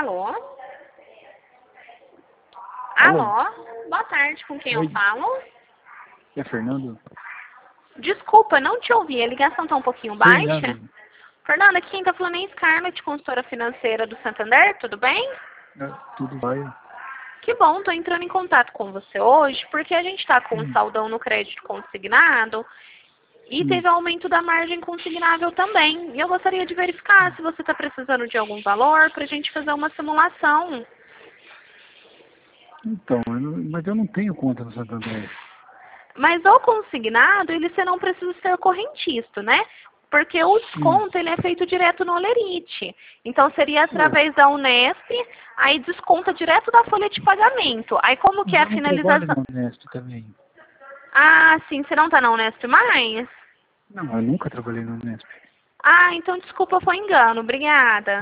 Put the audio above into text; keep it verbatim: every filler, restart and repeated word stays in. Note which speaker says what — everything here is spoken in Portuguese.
Speaker 1: Alô?
Speaker 2: Alô?
Speaker 1: Alô? Boa tarde, com quem
Speaker 2: Oi.
Speaker 1: eu falo?
Speaker 2: É Fernando?
Speaker 1: Desculpa, não te ouvi. A ligação tá um pouquinho baixa.
Speaker 2: Fernando.
Speaker 1: Fernanda, aqui quem tá falando é a Scarlett, consultora financeira do Santander, tudo bem?
Speaker 2: É, tudo vai.
Speaker 1: Que bom, tô entrando em contato com você hoje, porque a gente tá com um
Speaker 2: Hum.
Speaker 1: saldão no crédito consignado e
Speaker 2: Hum.
Speaker 1: teve aumento da margem consignável também. E eu gostaria de verificar se você está precisando de algum valor para a gente fazer uma simulação.
Speaker 2: Então, eu não- mas eu não tenho conta no Santander.
Speaker 1: Mas o consignado, ele você não precisa ser correntista, né? Porque o
Speaker 2: Hum.
Speaker 1: desconto, ele é feito direto no Olerite. Então, seria através da Unesp, aí desconta direto da folha de pagamento. Aí, como que
Speaker 2: Mas
Speaker 1: é a
Speaker 2: eu não trabalho
Speaker 1: finalização?
Speaker 2: na Unesp também.
Speaker 1: Ah, sim, você não está na Unesp mais?
Speaker 2: Não, eu nunca trabalhei na Unesp.
Speaker 1: Ah, então desculpa, foi engano. Obrigada.